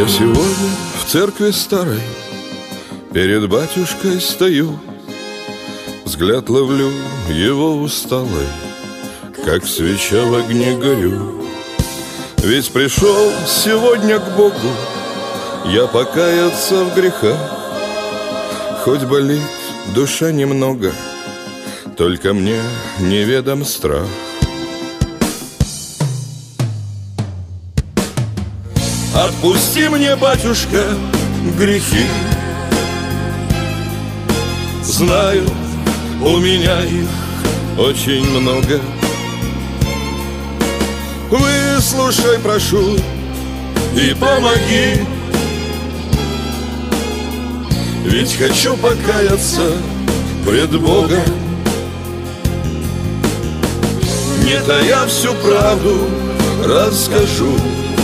Я сегодня в церкви старой перед батюшкой стою, взгляд ловлю его усталый, как свеча в огне горю. Ведь пришел сегодня к Богу я покаяться в грехах. Хоть болит душа немного, только мне неведом страх. Отпусти мне, батюшка, грехи. Знаю, у меня их очень много. Выслушай, прошу, и помоги. Ведь хочу покаяться пред Богом, не тая всю правду расскажу.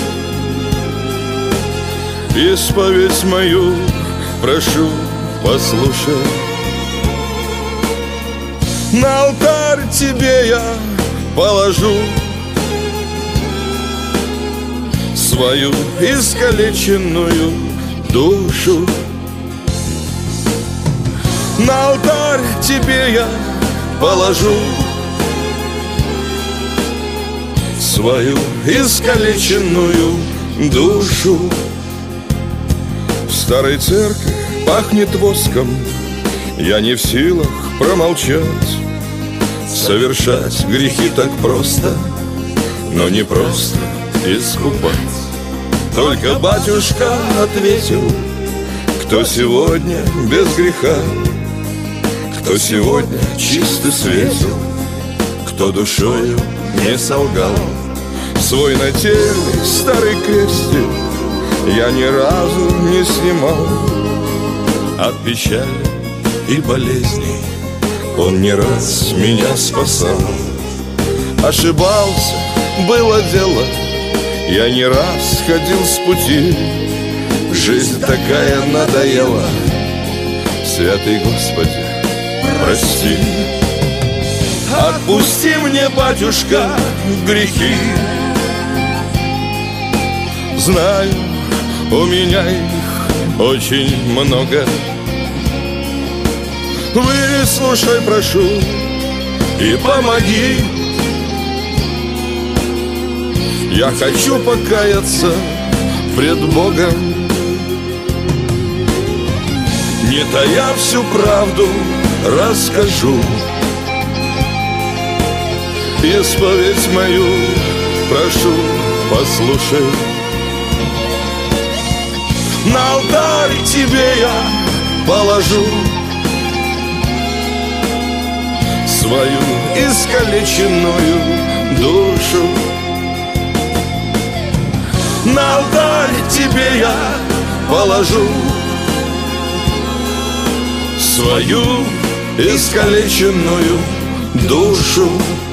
Исповедь мою, прошу, послушай. На алтарь тебе я положу свою искалеченную душу. На алтарь тебе я положу свою искалеченную душу. В старой церкви пахнет воском, я не в силах промолчать. Совершать грехи так просто, но не просто искупать. Только батюшка ответил: кто сегодня без греха, кто сегодня чист и светил, кто душою не солгал. Свой нательный старый крестик я ни разу не снимал. От печали и болезней он не раз меня спасал. Ошибался, было дело, я не раз ходил с пути. Жизнь такая надоела, святый Господи, прости. Отпусти мне, батюшка, грехи. Знаю, у меня их очень много. Выслушай, прошу, и помоги. Я хочу покаяться пред Богом, не тая всю правду расскажу. Исповедь мою, прошу, послушай. На алтарь тебе я положу свою искалеченную душу. На алтарь тебе я положу свою искалеченную душу.